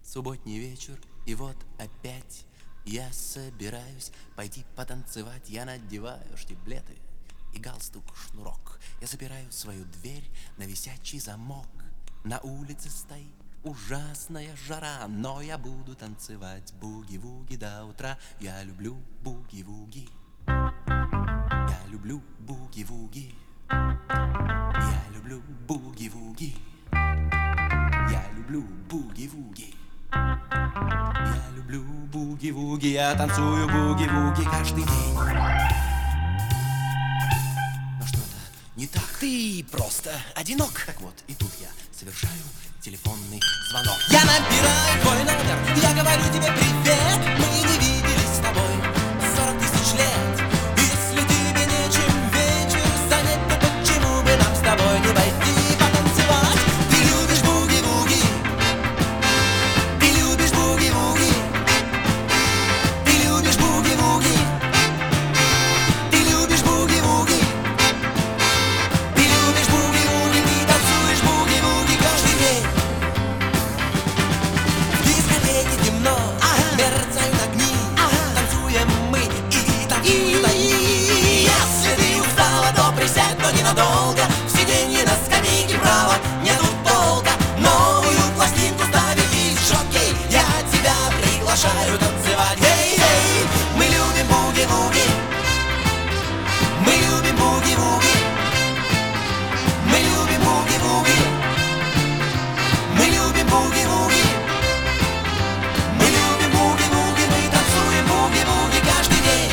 Субботний вечер, и вот опять я собираюсь пойти потанцевать. Я надеваю штиблеты и галстук-шнурок. Я запираю свою дверь на висячий замок. На улице стоит ужасная жара, но я буду танцевать буги-вуги до утра. Я люблю буги-вуги. Я люблю буги-вуги. Я люблю буги-вуги. Я люблю буги-вуги. Я люблю буги-вуги. Я танцую буги-вуги каждый день. Но что-то не так. Ты просто одинок. Так вот, и тут я совершаю телефонный звонок. Я набираю твой номер, я говорю тебе привет. Мы не виделись с тобой 40 тысяч лет. Если тебе нечем вечер занять, то почему бы нам с тобой не пойти потанцевать? Ты любишь буги-вуги. Ты любишь буги-вуги. Ты любишь буги-вуги. Ты любишь буги-вуги. Ты любишь буги-вуги. Ты танцуешь буги-вуги каждый день. В дискотеке темно, мерцают огни, танцуем мы и танцуют они. Если ты устала, то присядь, но ненадолго. В сиденье на скамейке право нету толка. Новую пластинку ставит диск-жокей. Я тебя приглашаю танцевать. Эй-эй, мы любим буги-вуги. Мы любим буги-вуги. Мы любим буги-вуги. Мы любим буги-вуги. Мы любим буги-вуги. Мы танцуем буги-вуги каждый день.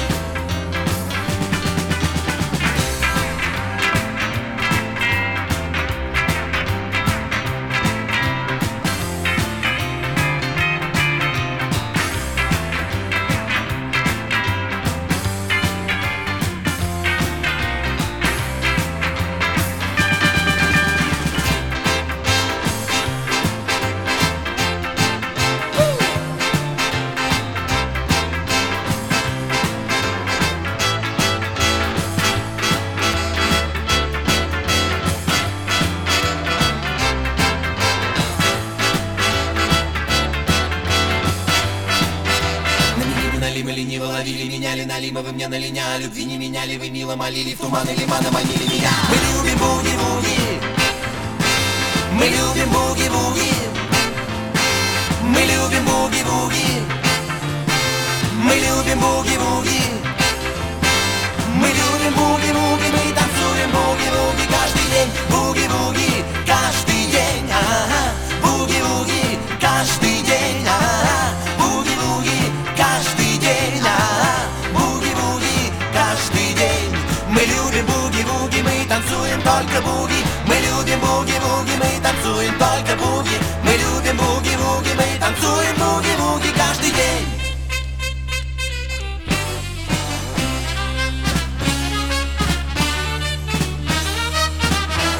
Налимы лениво ловили, меняли налимы, вы мне на линя. Любви не меняли, вы мило молили, в туманы лимана манили меня. Мы любим буги-вуги. Мы любим буги-вуги. Мы любим буги-вуги. Мы любим буги-вуги. Мы любим буги-вуги. Мы танцуем буги-вуги каждый день. Буги-вуги каждый день. Ага. Буги-вуги каждый день. Ага. Буги-вуги каждый день. Ага. Буги-вуги каждый день. Мы любим буги-вуги. Мы танцуем только буги. Мы любим буги-вуги. Мы танцуем только буги.